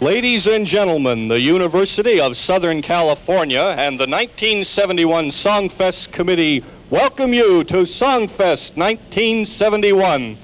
Ladies and gentlemen, the University of Southern California and the 1971 Songfest Committee welcome you to Songfest 1971.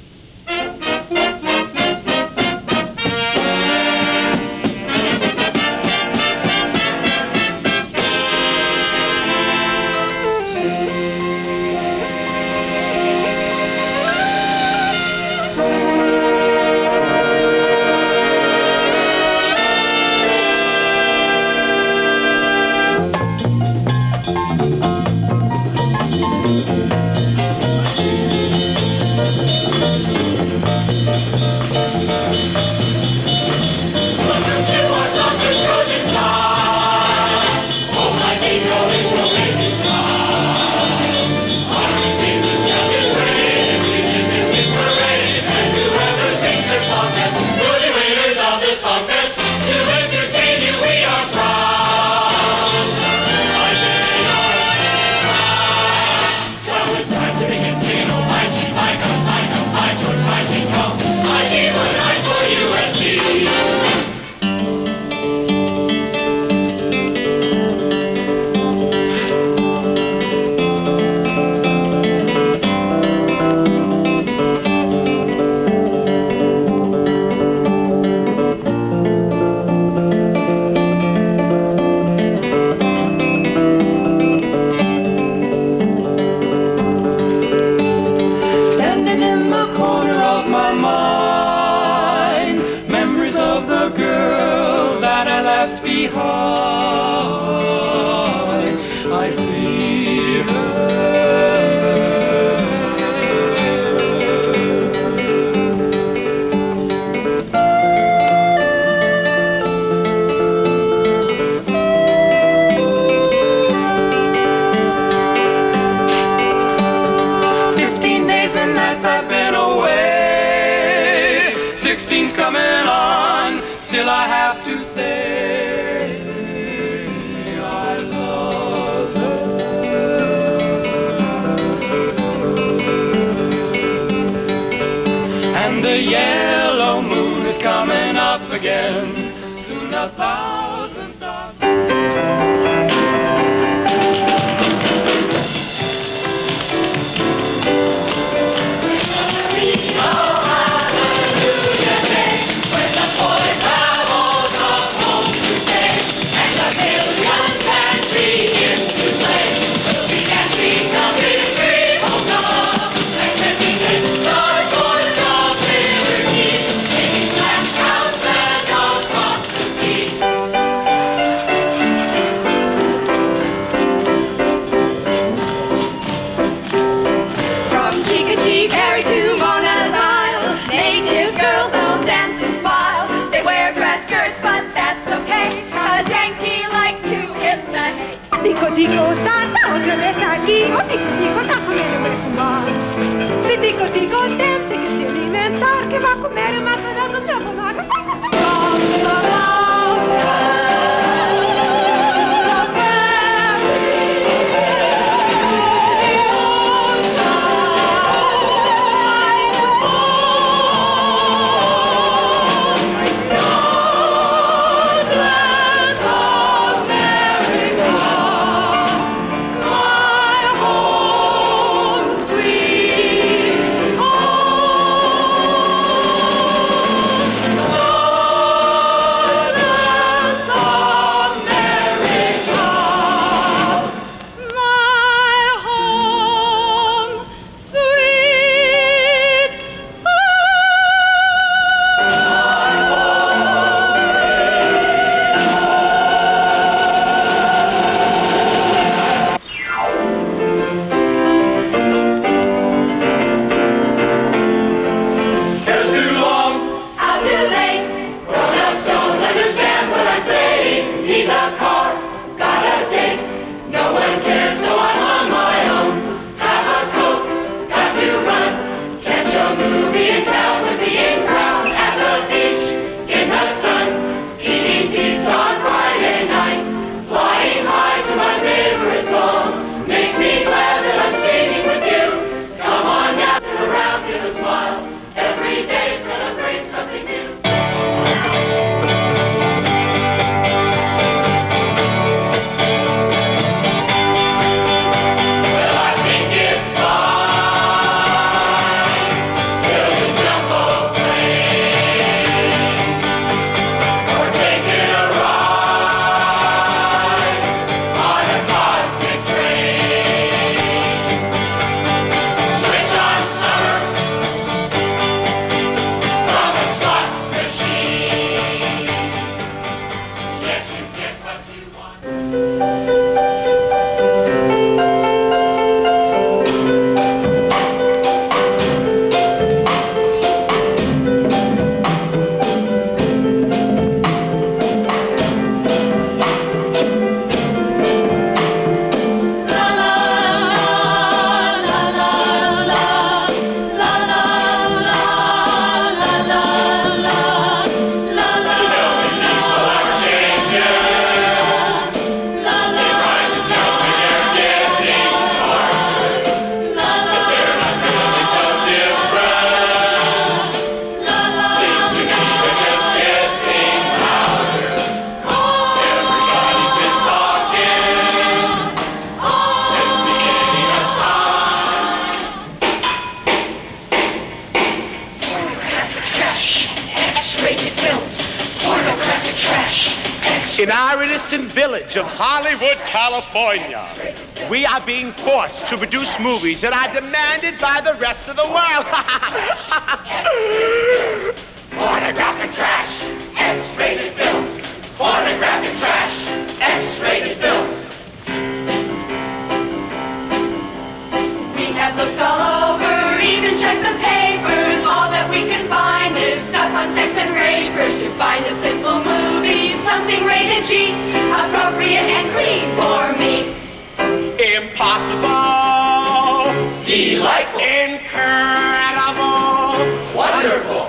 The yellow moon is coming up again. Soon 1,000 stars. In our innocent village of Hollywood, California, we are being forced to produce movies that are demanded by the rest of the world. Pornographic trash, X-rated films. Pornographic trash, X-rated films. We have looked all over, even checked the papers. All that we can find is stuff on sex and rapers. To find a simple movie, something rated G, appropriate and clean for me. Impossible. Delightful. Incredible. Wonderful.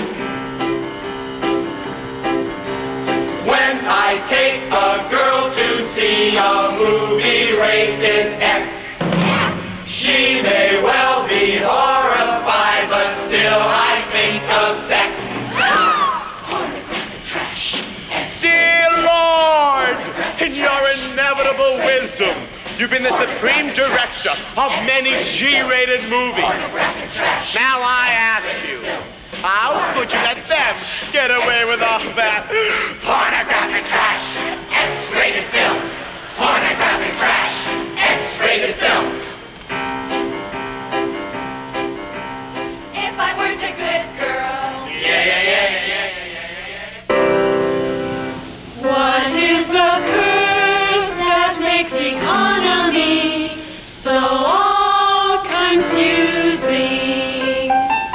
When I take a girl to see a movie rated X, she may well be horrified, but still I think of sex. Pornographic trash. Dear Lord, in your inevitable wisdom, you've been the supreme director of many G-rated movies. Now I ask you, how could you let them get away with all that? Pornographic trash, X-rated films. Pornographic trash, X-rated films. If I weren't a good girl. Yeah. What is the curse that makes economy so all confusing?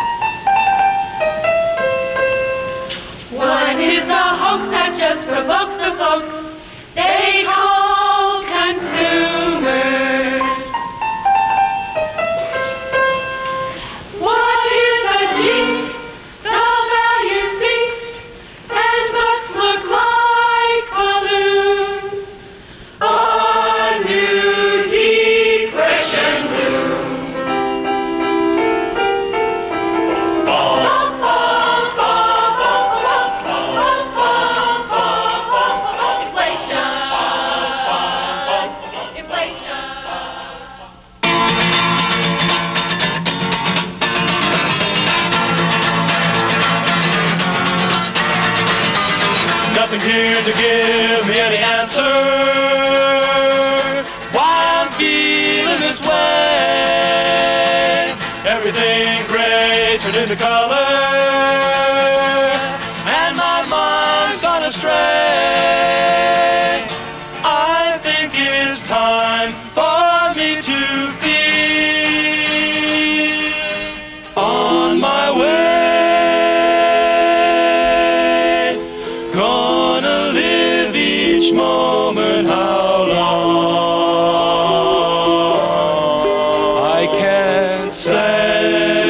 What is the hoax that just provokes the folks they call consumers? What is a jinx? The value sinks and books look like balloons. A new depression looms. Nothing here to give me any answer why I'm feeling this way. Everything gray turned into color, and my mind's gone astray. I think it's time for me to feel on my way. Gonna live each moment how long I can't say.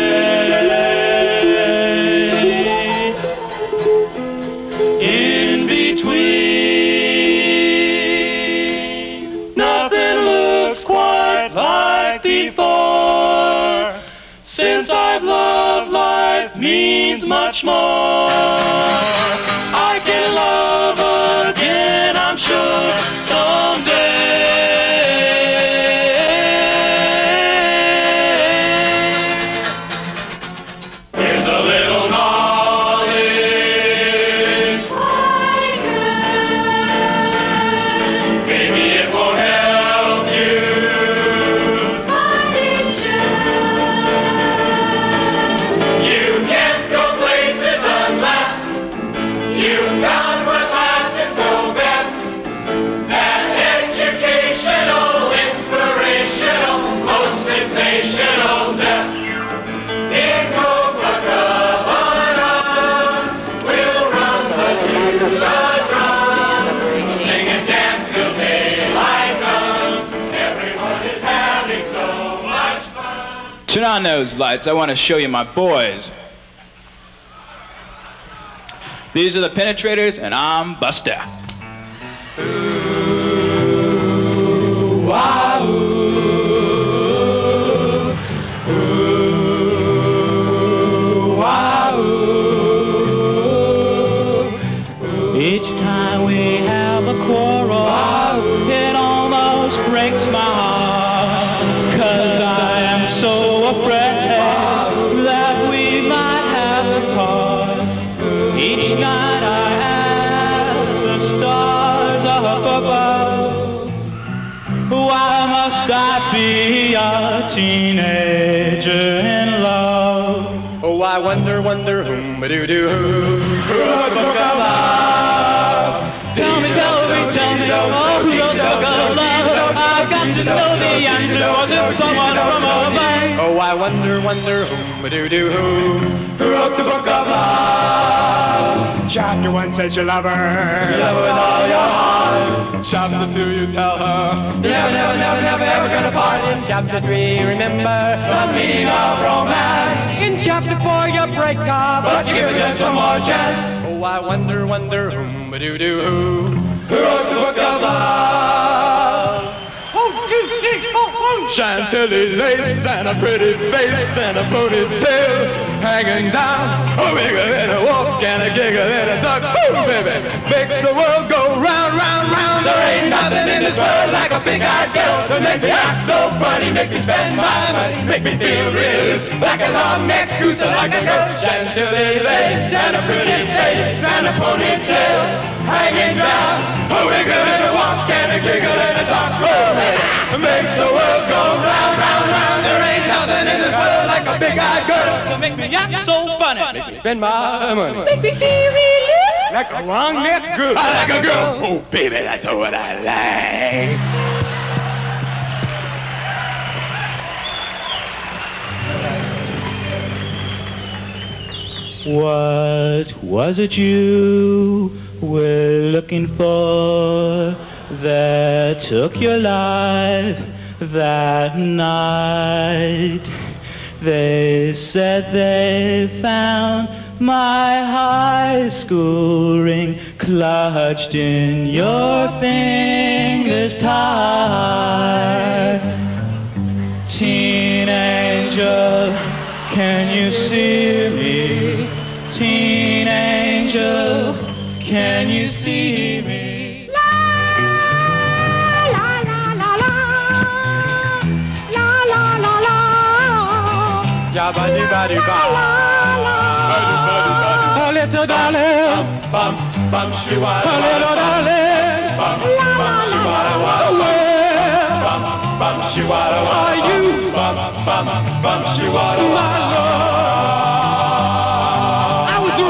In between, nothing looks quite like before. Since I've loved, life means much more. I can love again, I'm sure, someday. Here's a little knowledge. Maybe it won't help you. You can't go places unless you found what life is no best. That educational, inspirational, most sensational zest. In Copacabana, we'll rumble to the drum. Sing and dance till daylight comes. Everyone is having so much fun. Turn on those lights. I want to show you my boys. These are the Penetrators, and I'm Buster. Ooh, wow, ooh, ooh, wow, ooh. Each time we have a quarrel, it almost breaks my heart. 'Cause I am so afraid that we might have to part. Each night I ask the stars teenager in love. Oh, I wonder, whom-a-doo-doo-who wrote the book of love? Tell me, oh, who wrote the book of love? I've got to know the answer. Was it someone from above? Oh, I wonder, whom-a-doo-doo-who wrote the book of love? Chapter 1 says you love her. You love her with all your heart. Chapter 2 you tell her. You're never ever gonna part. In chapter 3, remember the meaning of romance. In chapter 4, you break up, but you give it just one more chance. Oh, I wonder, whom-a-doo-doo-who wrote the book of love? Chantilly lace and a pretty face and a ponytail hanging down. A wiggle and a walk and a giggle and a duck. Ooh, baby, makes the world go round, round, round. There ain't nothing in this world like a big-eyed girl to make me act so funny, make me spend my money, make me feel real like a long-necked goose like a girl. Chantilly lace and a pretty face and a ponytail hanging down. A wiggle and a walk and a giggle and a talk. Makes the world go round, round, round. There ain't nothing in this world like a big-eyed girl To make me act so funny. make me spend my money. Make me feel real. Like a long-necked goose. I like a girl. Oh, baby, that's what I like. What was it you were looking for that took your life that night? They said they found my high school ring clutched in your fingers tight. Teen angel, can you see me? Teen angel, can you see me? La la la la la. La la la la. Yabba-dee-ba-dee-ba. A little darling, Bum, bum, shoo-wah, a little darling, bum, bum, shoo-wah, where bum, bum, shoo-wah, are you, bum, bum, bum, shoo-wah, my love? I was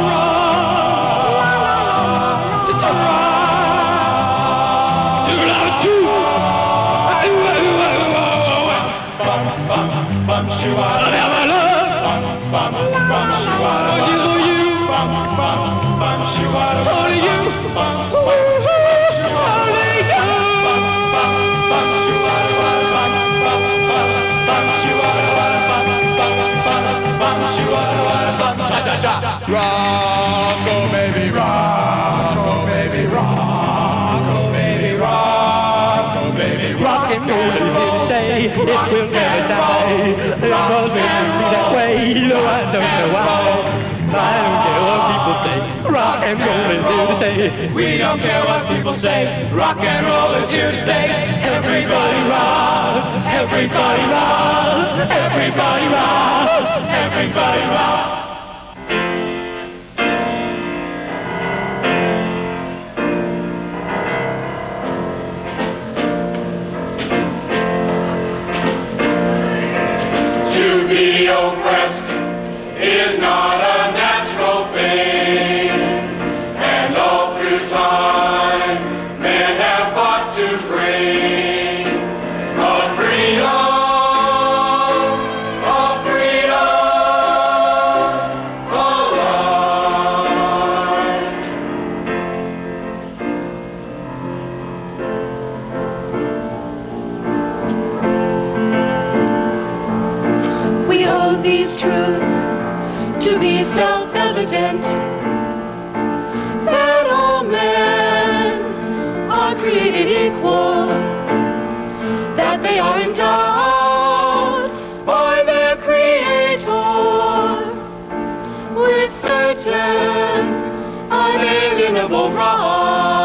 wrong, just wrong, too loud, too. bum, bum, bum, shoo-wah, My love, bum, bum, shoo-wah, only for you, bum, bum, bum, shoo-wah, only you, only you. Rock, oh baby, rock, oh baby, rock, oh baby, rock, oh baby, Rock and roll is here to stay, it will never die. It was meant to be that way, though I don't know why. I don't care what people say, rock and roll is here to stay. We don't care what people say, rock and roll is here to stay. Everybody rock, everybody rock, everybody rock, everybody rock. To be oppressed is not a natural thing, and all through time men have fought to bring our freedom, our freedom, alive. We hold these truths to be self-evident, that all men are created equal, that they are endowed by their Creator with certain unalienable rights.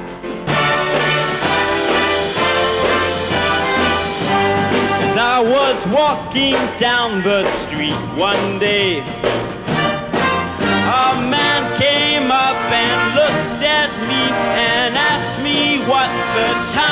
I was was walking down the street one day. A man came up and looked at me and asked me what the time